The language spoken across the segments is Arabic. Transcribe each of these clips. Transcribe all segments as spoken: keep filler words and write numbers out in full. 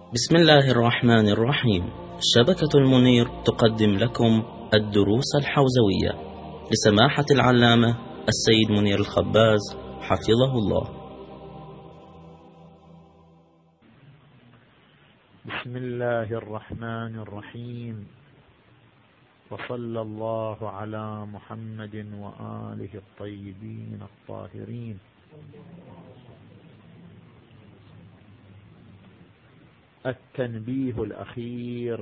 بسم الله الرحمن الرحيم. شبكة المنير تقدم لكم الدروس الحوزوية لسماحة العلامة السيد منير الخباز حفظه الله. بسم الله الرحمن الرحيم، وصلى الله على محمد وآله الطيبين الطاهرين. التنبيه الأخير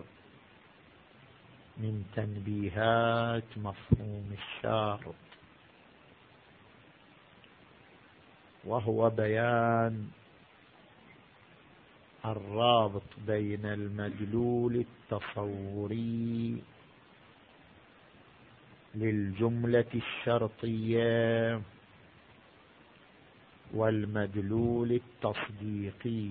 من تنبيهات مفهوم الشارط، وهو بيان الرابط بين المدلول التصوري للجملة الشرطية والمدلول التصديقي،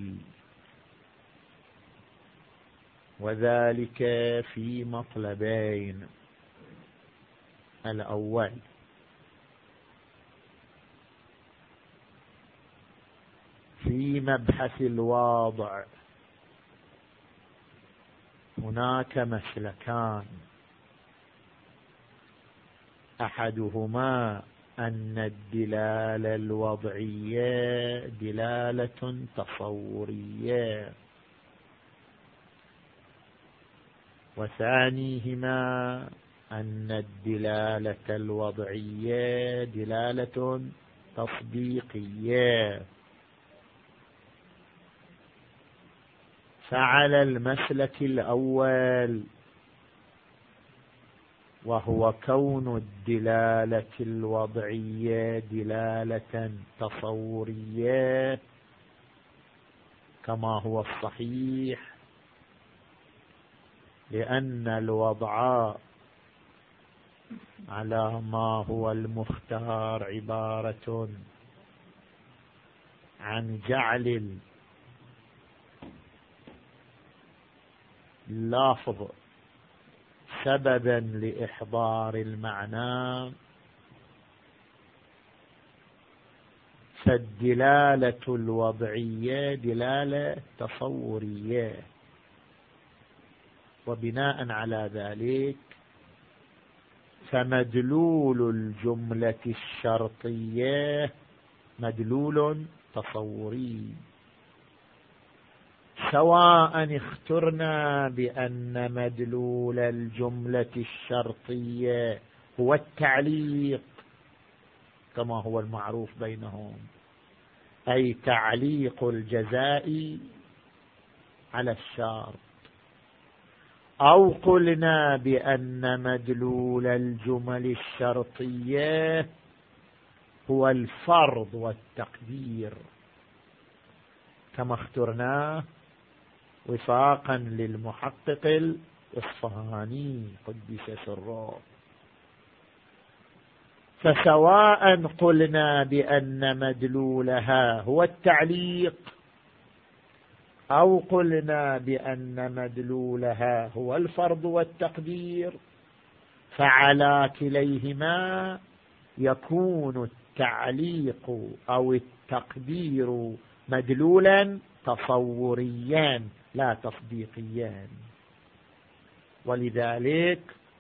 وذلك في مطلبين. الأول في مبحث الواضع هناك مسلكان، أحدهما أن الدلالة الوضعية دلالة تصورية، وثانيهما أن الدلالة الوضعية دلالة تصديقية. فعلى المسلك الأول، وهو كون الدلالة الوضعية دلالة تصورية كما هو الصحيح، لأن الوضع على ما هو المختار عبارة عن جعل اللافظ سببا لإحضار المعنى، فالدلالة الوضعية دلالة تصورية، وبناء على ذلك فمدلول الجملة الشرطية مدلول تصوري، سواء اخترنا بأن مدلول الجملة الشرطية هو التعليق كما هو المعروف بينهم، أي تعليق الجزاء على الشرط، أو قلنا بأن مدلول الجمل الشرطية هو الفرض والتقدير كما اخترناه وفاقا للمحقق الإصفهاني قدس سره. فسواء قلنا بأن مدلولها هو التعليق أو قلنا بأن مدلولها هو الفرض والتقدير، فعلى كليهما يكون التعليق أو التقدير مدلولا تصوريا لا تصديقيا، ولذلك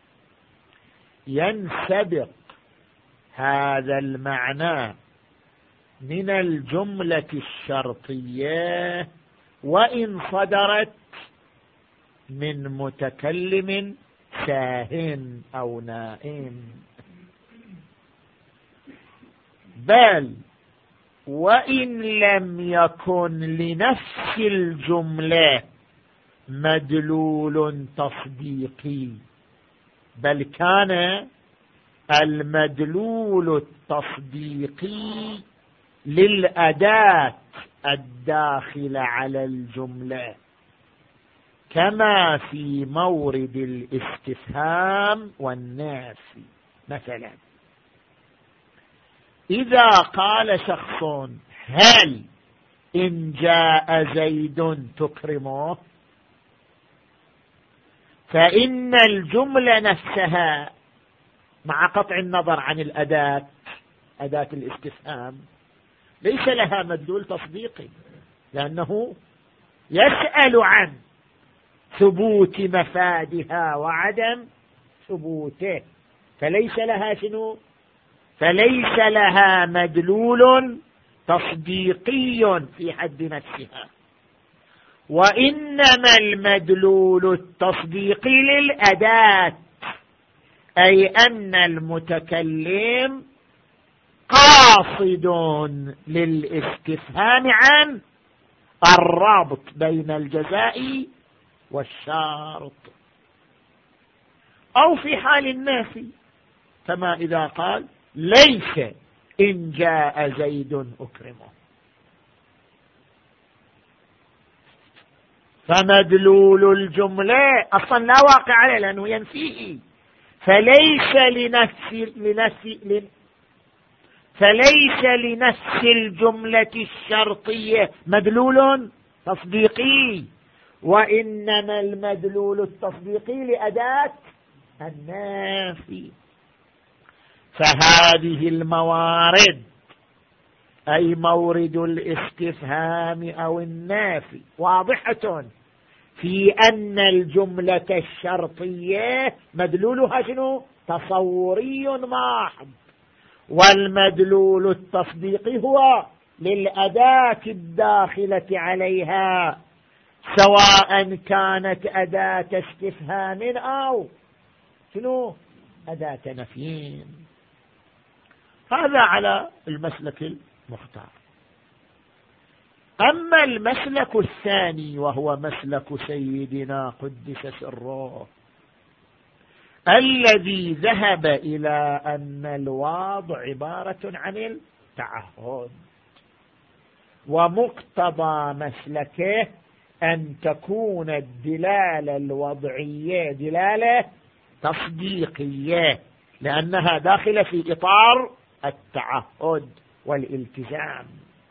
ينسبق هذا المعنى من الجملة الشرطية وإن صدرت من متكلم ساهٍ أو نائم، بل وإن لم يكن لنفس الجملة مدلول تصديقي، بل كان المدلول التصديقي للأداة الداخل على الجملة، كما في مورد الاستفهام والنفي. مثلا إذا قال شخص هل إن جاء زيد تكرمه، فإن الجملة نفسها مع قطع النظر عن الأداة أداة الاستفهام ليس لها مدلول تصديقي، لأنه يسأل عن ثبوت مفادها وعدم ثبوته، فليس لها شنو؟ فليس لها مدلول تصديقي في حد نفسها، وإنما المدلول التصديقي للأداة، أي أن المتكلم قاصد للاستفهام عن الرابط بين الجزاء والشرط، أو في حال النافي كما إذا قال ليس إن جاء زيد أكرمه، فمدلول الجملة أصلا لا واقع عليه لأنه ينفيه، فليس لنفس لنفس فليس لنفس الجملة الشرطية مدلول تصديقي، وإنما المدلول التصديقي لأداة النافي. فهذه الموارد أي مورد الاستفهام أو النافي واضحة في أن الجملة الشرطية مدلولها شنو؟ تصوري محض، والمدلول التصديقي هو للأداة الداخلة عليها، سواء كانت أداة استفهام أو شنو؟ أداة نفي. هذا على المسلك المختار. أما المسلك الثاني وهو مسلك سيدنا قدس سره، الذي ذهب إلى أن الواضع عبارة عن التعهد، ومقتضى مسلكه أن تكون الدلالة الوضعية دلالة تصديقية، لأنها داخلة في إطار التعهد والالتزام.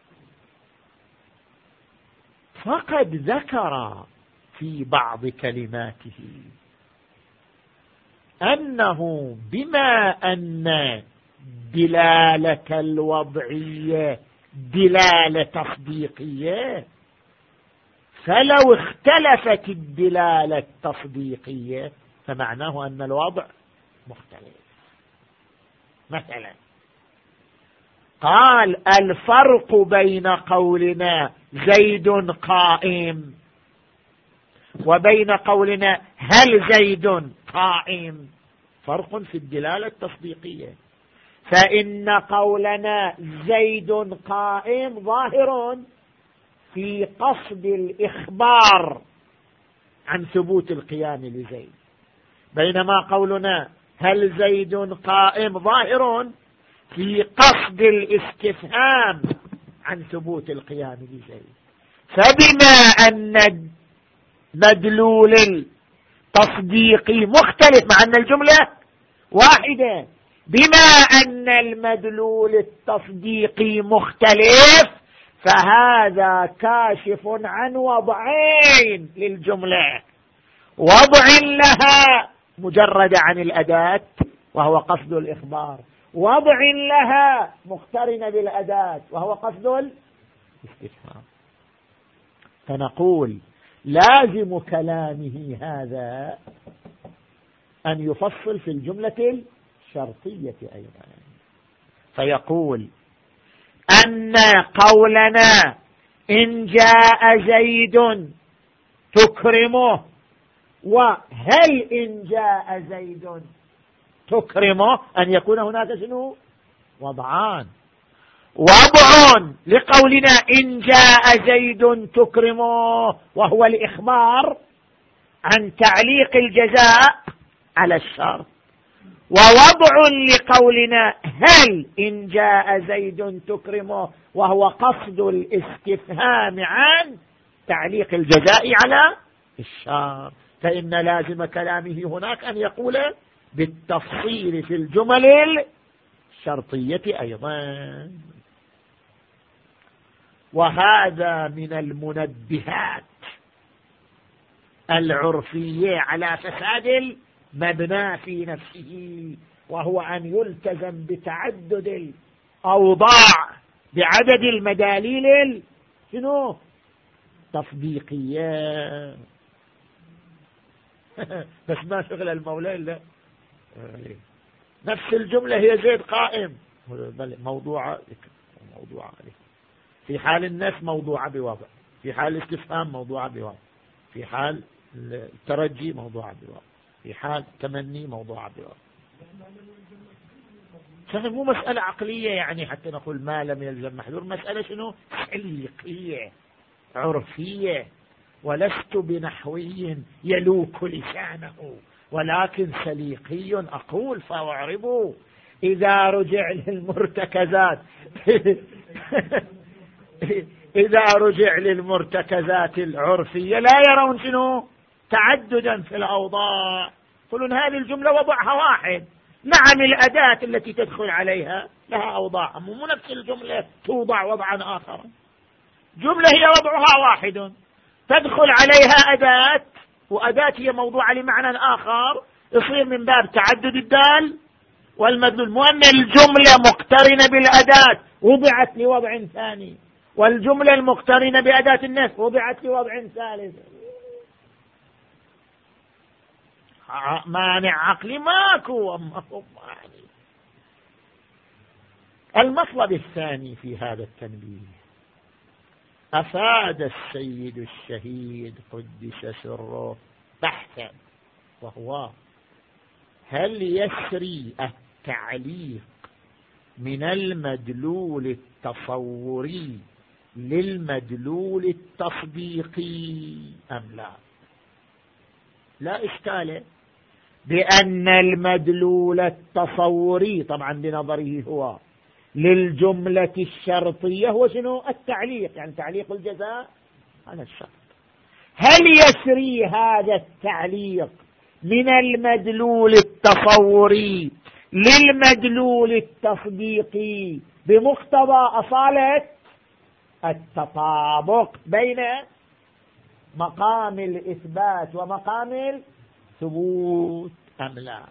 فقد ذكر في بعض كلماته أنه بما أن دلالة الوضعية دلالة تصديقية، فلو اختلفت الدلالة التصديقية فمعناه أن الوضع مختلف. مثلا قال الفرق بين قولنا زيد قائم وبين قولنا هل زيد قائم فرق في الدلالة التصديقية، فإن قولنا زيد قائم ظاهر في قصد الإخبار عن ثبوت القيام لزيد، بينما قولنا هل زيد قائم ظاهر في قصد الاستفهام عن ثبوت القيام لزيد. فبما أن مدلول التصديق مختلف مع أن الجملة واحدة، بما أن المدلول التصديقي مختلف، فهذا كاشف عن وضعين للجملة: وضع لها مجرد عن الأداة وهو قصد الإخبار، وضع لها مقترن بالأداة وهو قصد الاستفهام. فنقول لازم كلامه هذا أن يفصل في الجملة الشرطية أيضا، فيقول أن قولنا إن جاء زيد تكرمه وهل إن جاء زيد تكرمه أن يكون هناك شنو؟ وضعان: وضع لقولنا إن جاء زيد تكرمه وهو الإخبار عن تعليق الجزاء على الشرط، ووضع لقولنا هل إن جاء زيد تكرمه وهو قصد الاستفهام عن تعليق الجزاء على الشرط. فإن لازم كلامه هناك أن يقول بالتفصيل في الجمل الشرطية أيضا. وهذا من المنبهات العرفية على فساد المبنى في نفسه، وهو أن يلتزم بتعدد الأوضاع بعدد المداليل شنو تصديقية. بس ما شغل المولى إلا نفس الجملة هي زيد قائم موضوعة موضوعة في حال النفي موضوعة بوضع، في حال الاستفهام موضوعة بوضع، في حال الترجي موضوعة بوضع، في حال تمني موضوعة بوضع. فهذا مو مسألة عقلية يعني حتى نقول ما لم يلزم محذور، مسألة شنو؟ سليقية عرفية. ولست بنحوي يلوك لسانه ولكن سليقي أقول فاعربوا إذا رجع للمرتكزات إذا رجع للمرتكزات العرفية لا يرون شنو؟ تعددا في الأوضاع. يقولون هذه الجملة وضعها واحد. نعم الأداة التي تدخل عليها لها أوضاع، مو نفس الجملة توضع وضعا آخر. جملة هي وضعها واحد تدخل عليها أداة، وأداة هي موضوعة لمعنى آخر، يصير من باب تعدد الدال والمدلول. مو أن الجملة مقترنة بالأداة وضعت لوضع ثاني، والجملة المقترنة بأداة النفي وضعت لوضع ثالث. مانع عقلي ماكو. المطلب الثاني في هذا التنبيه، أفاد السيد الشهيد قدس سره بحثا، وهو هل يسري التعليق من المدلول التصوري للمدلول التصديقي أم لا؟ لا إشكال بأن المدلول التصوري طبعا بنظره هو للجملة الشرطية هو شنو؟ التعليق، يعني تعليق الجزاء على الشرط. هل يسري هذا التعليق من المدلول التصوري للمدلول التصديقي بمقتضى أصالة التطابق بين مقام الإثبات ومقام الثبوت أم لا؟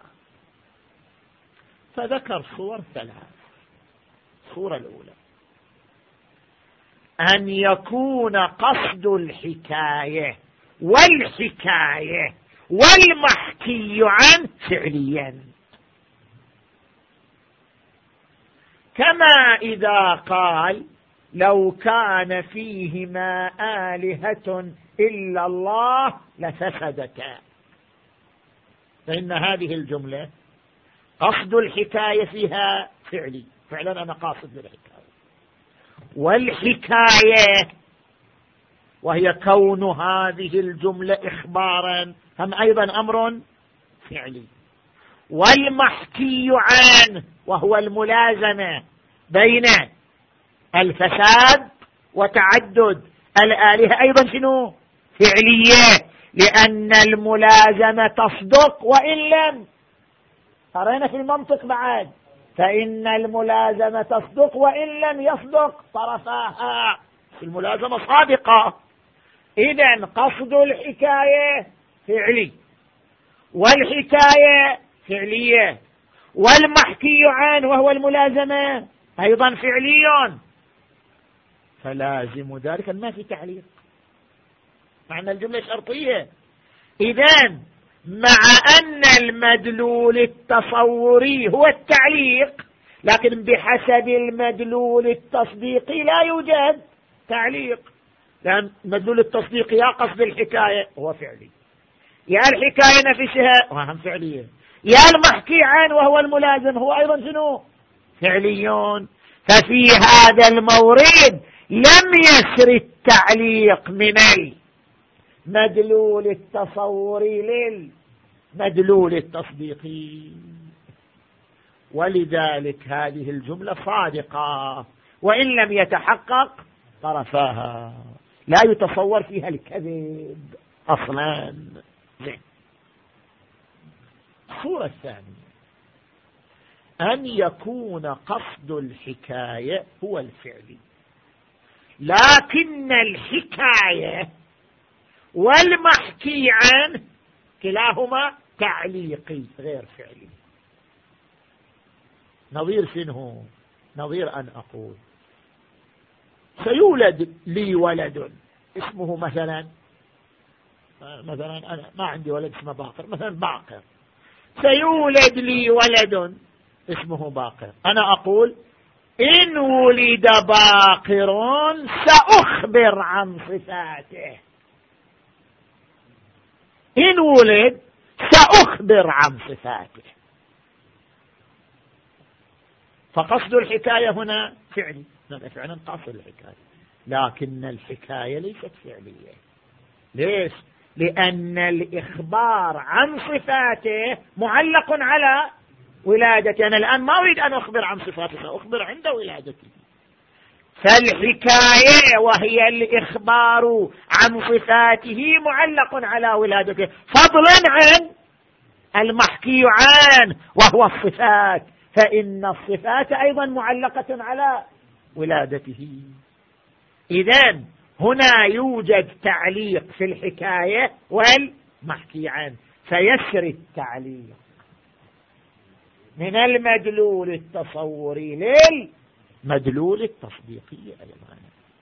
فذكر صور ثلاث. الصورة الأولى أن يكون قصد الحكاية والحكاية والمحكي عنه فعليا، كما إذا قال لو كان فيهما آلهة إلا الله لفسدتا، فإن هذه الجملة قصد الحكاية فيها فعلي، فعلا أنا قاصد للحكاية، والحكاية وهي كون هذه الجملة إخبارا هم أيضا أمر فعلي، والمحكي عنه وهو الملازمة بين الفساد وتعدد الآلهة أيضا شنو؟ فعلية، لأن الملازمة تصدق وإن لم، قرأنا في المنطق بعد، فإن الملازمة تصدق وإن لم يصدق طرفاها، الملازمة صادقة. إذن قصد الحكاية فعلي والحكاية فعلية والمحكي عنه وهو الملازمة أيضا فعلي، فلازم ذلك ما في تعليق معنى الجملة شرطية. إذن مع أن المدلول التصوري هو التعليق، لكن بحسب المدلول التصديقي لا يوجد تعليق، لأن المدلول التصديقي يا قصد الحكاية هو فعلي، يا الحكاية نفسها وهم فعلية، يا المحكي عنه وهو الملازم هو أيضا شنو؟ فعليون. ففي هذا المورد لم يسر التعليق من المدلول التصوري للمدلول التصديقي، ولذلك هذه الجملة صادقة وإن لم يتحقق طرفاها، لا يتصور فيها الكذب أصلا. الصورة الثانية أن يكون قصد الحكاية هو الفعلي، لكن الحكاية والمحكي عنه كلاهما تعليقي غير فعلي. نظير شنو؟ نظير أن أقول سيولد لي ولد اسمه مثلا مثلا أنا ما عندي ولد اسمه باقر، مثلا باقر، سيولد لي ولد اسمه باقر، أنا أقول إن ولد باقر سأخبر عن صفاته، إن ولد سأخبر عن صفاته. فقصد الحكاية هنا فعلي، فعلا قصد الحكاية، لكن الحكاية ليست فعلية. ليش؟ لأن الإخبار عن صفاته معلق على ولادته. أنا الآن ما أريد أن أخبر عن صفاته، سأخبر عند ولادته. فالحكاية وهي الإخبار عن صفاته معلق على ولادته، فضلا عن المحكي عنه وهو الصفات، فإن الصفات أيضا معلقة على ولادته. إذن هنا يوجد تعليق في الحكاية والمحكي عنه، فيسري التعليق من المدلول التصوري للمدلول التصديقي أيضا.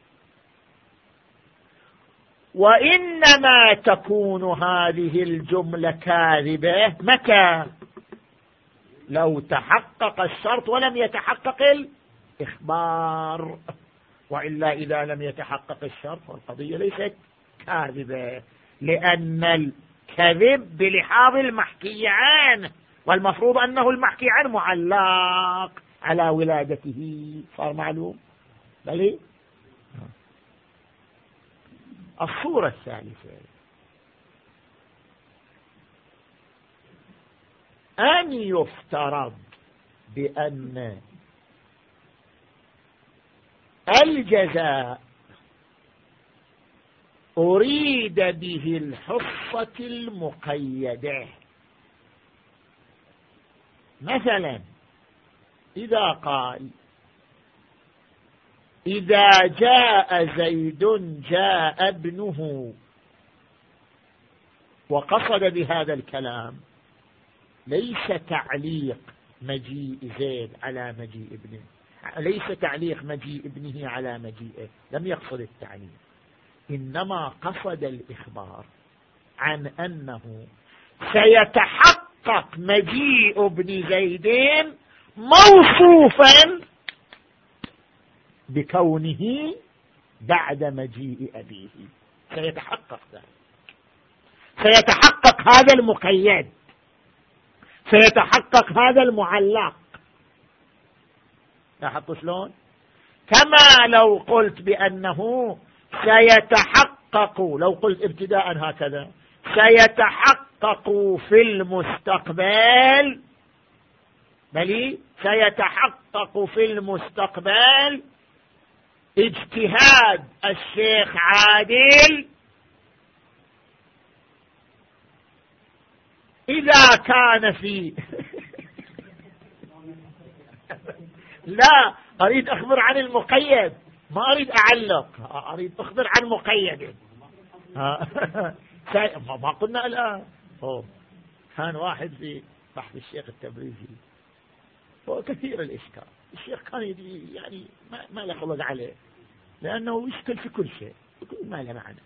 وإنما تكون هذه الجملة كاذبة متى؟ لو تحقق الشرط ولم يتحقق الإخبار، وإلا إذا لم يتحقق الشرط والقضية ليست كاذبة، لأن الكذب بلحاظ المحكي عنه، والمفروض أنه المحكي عنه معلق على ولادته. صار معلوم؟ بلي الصورة الثالثة أن يفترض بأن الجزاء أريد به الحصة المقيدة. مثلا إذا قال إذا جاء زيد جاء ابنه، وقصد بهذا الكلام ليس تعليق مجيء زيد على مجيء ابنه، ليس تعليق مجيء ابنه على مجيئه، لم يقصد التعليق، إنما قصد الإخبار عن أنه سيتحقق مجيء ابن زيدين موصوفا بكونه بعد مجيء أبيه، سيتحقق ذلك، سيتحقق هذا المقيد، سيتحقق هذا المعلق. لاحظتوا شلون؟ كما لو قلت بأنه سيتحقق، لو قلت ابتداء هكذا سيتحقق في المستقبل، بل سيتحقق في المستقبل اجتهاد الشيخ عادل إذا كان في لا أريد أخبر عن المقيد، ما أريد أعلق، أريد أخبر عن مقيد. ما قلنا الآن أوه. كان واحد في بحث الشيخ التبريزي، هو كثير الإشكال، الشيخ كان يعني ما, ما يخلق عليه لأنه يشكل في كل شيء، كل ما له معنى،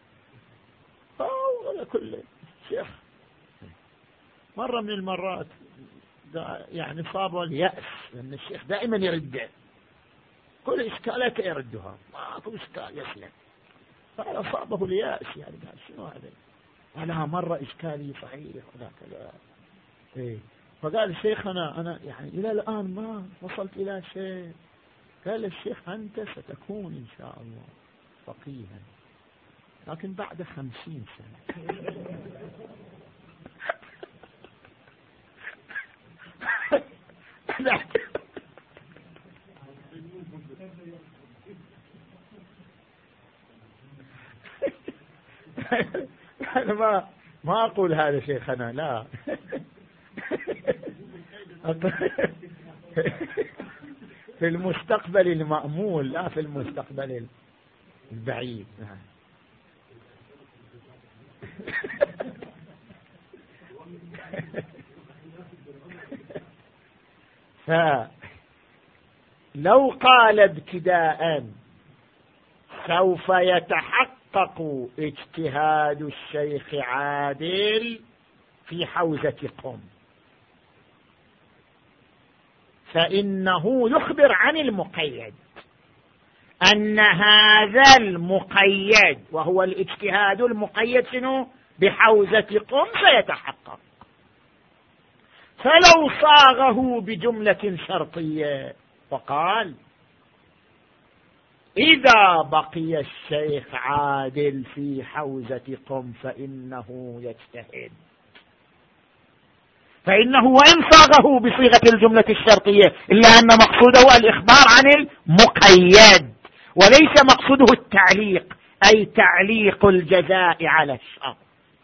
ولا كل شيخ. مرة من المرات يعني صابه اليأس، لأن الشيخ دائما يرده، كل إشكالات يردها، ما أكو إشكال يسلم، فقال صابه اليأس، يعني قال شنو هذا؟ قالها مرة إشكالي صحيح وذاك لا إيه. فقال شيخنا أنا يعني إلى الآن ما وصلت إلى شيء. قال الشيخ أنت ستكون إن شاء الله فقيها، لكن بعد خمسين سنة. أنا ما ما أقول هذا شيخنا، لا. في المستقبل المأمول، لا في المستقبل البعيد. فلو قال ابتداء سوف يتحقق يتحقق اجتهاد الشيخ عادل في حوزة قم، فإنه يخبر عن المقيد أن هذا المقيد وهو الاجتهاد المقيد شنو بحوزة قم سيتحقق. فلو صاغه بجملة شرطية وقال إذا بقي الشيخ عادل في حوزة قم فإنه يجتهد، فإنه وإن صاغه بصيغة الجملة الشرطية إلا أن مقصوده الإخبار عن المقيد وليس مقصوده التعليق، أي تعليق الجزاء على الشرط.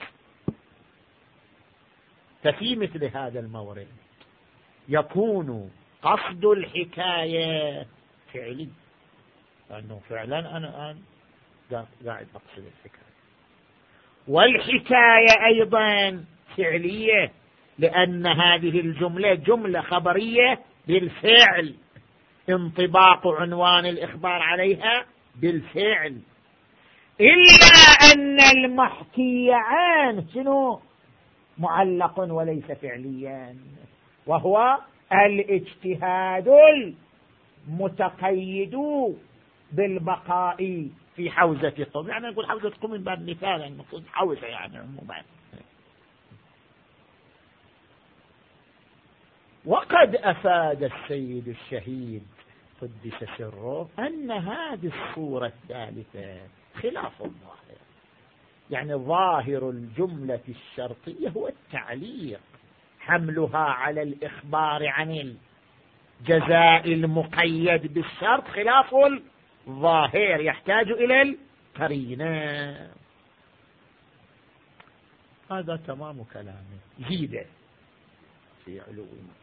ففي مثل هذا المورد يكون قصد الحكاية فعلي، لأنه فعلا أنا الآن قاعد أقصد الحكاية، والحكاية أيضا فعلية لأن هذه الجملة جملة خبرية بالفعل، انطباق عنوان الإخبار عليها بالفعل، إلا أن المحكي عنه شنو معلق وليس فعليا، وهو الاجتهاد المتقيد بالبقاء في حوزة قم. يعني نقول حوزة قم من باب مثال، يعني المقصود حوزة يعني عموما. وقد أفاد السيد الشهيد قدس سره أن هذه الصورة الثالثة خلاف الظاهر، يعني ظاهر الجملة الشرطية هو التعليق، حملها على الإخبار عن الجزاء المقيد بالشرط خلاف الظاهر، يحتاج إلى القرينة. هذا تمام كلامه، زيد في علو المقام.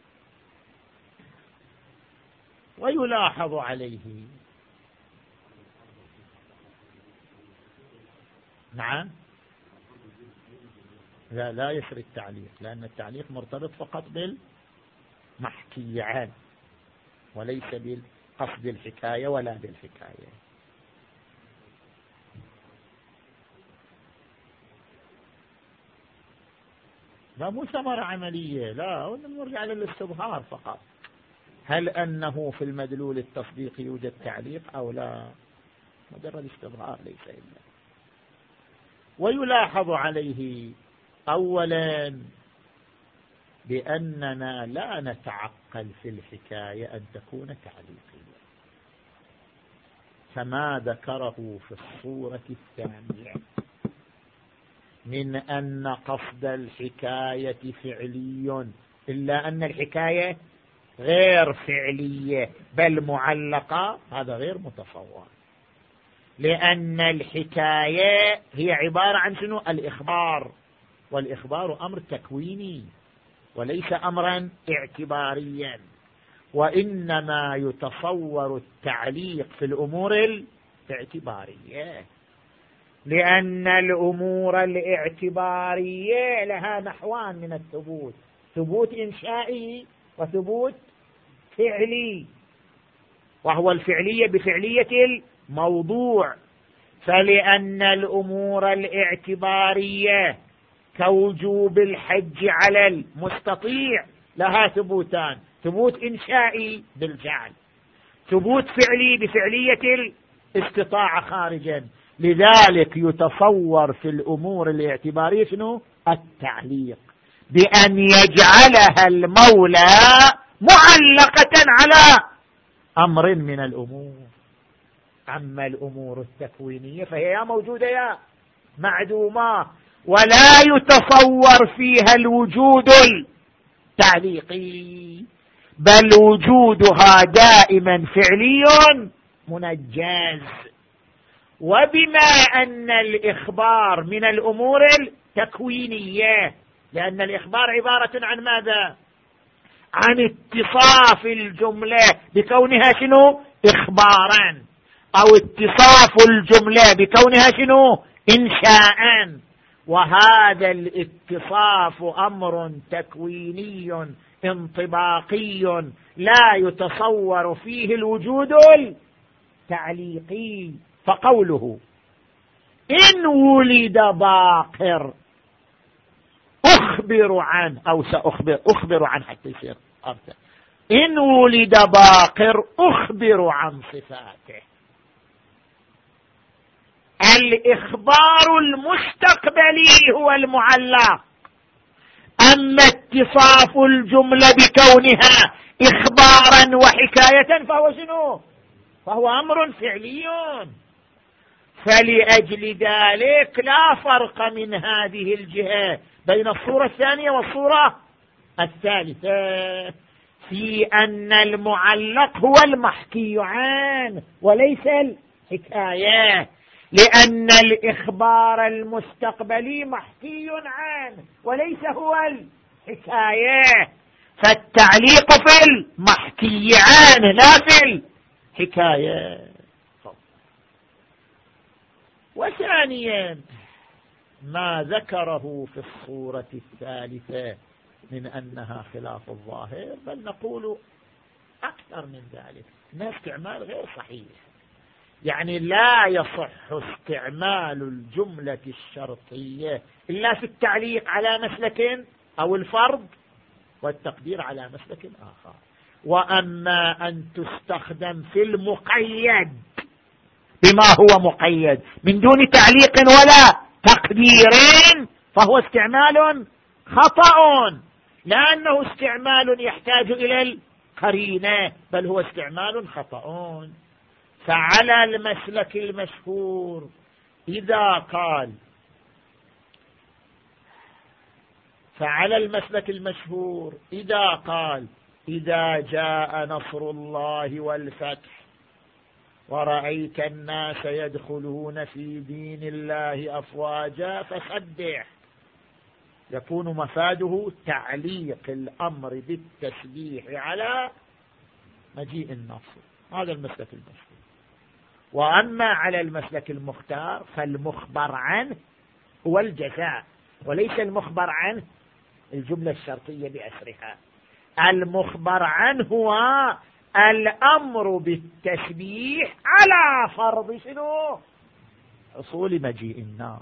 ويلاحظ عليه نعم لا لا يسري التعليق، لأن التعليق مرتبط فقط بالمحكي عنه وليس بالقصد الحكاية ولا بالحكاية. لا مو ثمرة عملية، لا نرجع للاستظهار فقط، هل أنه في المدلول التصديقي يوجد تعليق أو لا، مجرد استظهار ليس إلا. ويلاحظ عليه أولا بأننا لا نتعقل في الحكاية أن تكون تعليقية، كما ذكره في الصورة الثانية من أن قصد الحكاية فعلي، إلا أن الحكاية غير فعلية بل معلقة، هذا غير متصور، لأن الحكاية هي عبارة عن شنو؟ الإخبار، والإخبار أمر تكويني وليس أمرا اعتباريا، وإنما يتصور التعليق في الأمور الاعتبارية، لأن الأمور الاعتبارية لها نحوان من الثبوت، ثبوت إنشائي وثبوت فعلي، وهو الفعلية بفعلية الموضوع. فلأن الأمور الاعتبارية كوجوب الحج على المستطيع لها ثبوتان، ثبوت إنشائي بالفعل، ثبوت فعلي بفعلية الاستطاعة خارجا، لذلك يتصور في الأمور الاعتبارية شنو؟ التعليق، بأن يجعلها المولى معلقة على أمر من الأمور. أما الأمور التكوينية فهي يا موجودة يا معدومة، ولا يتصور فيها الوجود التعليقي، بل وجودها دائما فعلي منجز. وبما أن الإخبار من الأمور التكوينية، لأن الإخبار عبارة عن ماذا؟ عن اتصاف الجملة بكونها شنو؟ إخبارا، أو اتصاف الجملة بكونها شنو؟ إنشاء. وهذا الاتصاف أمر تكويني انطباقي لا يتصور فيه الوجود التعليقي. فقوله إن ولد باقر أخبر عنه أو سأخبر أخبر عن حتى يصير أرثى. إن ولد باقر أخبر عن صفاته. الإخبار المستقبلي هو المعلق، أما اتصاف الجملة بكونها إخبارا وحكاية فهو شنو؟ فهو أمر فعلي. فلأجل ذلك لا فرق من هذه الجهة بين الصورة الثانية والصورة الثالثة في أن المعلق هو المحكي عنه وليس الحكاية، لأن الإخبار المستقبلي محكي عنه وليس هو الحكاية، فالتعليق في المحكي عنه لا في الحكاية. وثانيا ما ذكره في الصورة الثالثة من أنها خلاف الظاهر، بل نقول أكثر من ذلك، أنها استعمال غير صحيح. يعني لا يصح استعمال الجملة الشرطية إلا في التعليق على مسلك أو الفرض والتقدير على مسلك آخر. وأما أن تستخدم في المقيد بما هو مقيد من دون تعليق ولا تقدير فهو استعمال خطأ، لأنه استعمال يحتاج إلى القرينة، بل هو استعمال خطأ. فعلى المسلك المشهور إذا قال فعلى المسلك المشهور إذا قال إذا جاء نصر الله والفتح ورأيت الناس يدخلون في دين الله أفواجا فسبح، يكون مفاده تعليق الأمر بالتسبيح على مجيء النصر. هذا المسلك المشهور. وأما على المسلك المختار فالمخبر عنه هو الجزاء، وليس المخبر عنه الجملة الشرطية بأسرها. المخبر عنه هو الأمر بالتسبيح على فرض شنو؟ حصول مجيء الناس.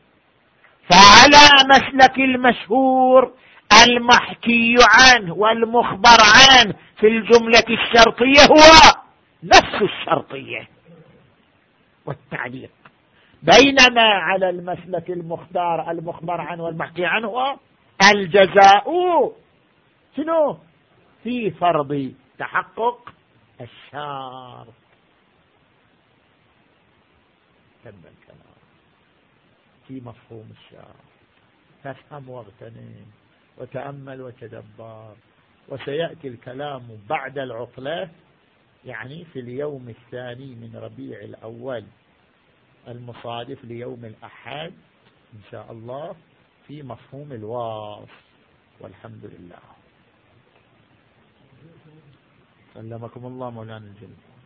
فعلى مسلك المشهور المحكي عنه والمخبر عنه في الجملة الشرطية هو نفس الشرطية والتعليق، بينما على المسلك المختار المخبر عنه والمحكي عنه هو الجزاء شنو؟ في فرض تحقق الشرط. تم الكلام في مفهوم الشرط. تفهم واغتنم وتأمل وتدبر. وسيأتي الكلام بعد العطلة، يعني في اليوم الثاني من ربيع الأول المصادف ليوم الأحد إن شاء الله في مفهوم الواصف. والحمد لله. سلمكم الله مولانا الجليل.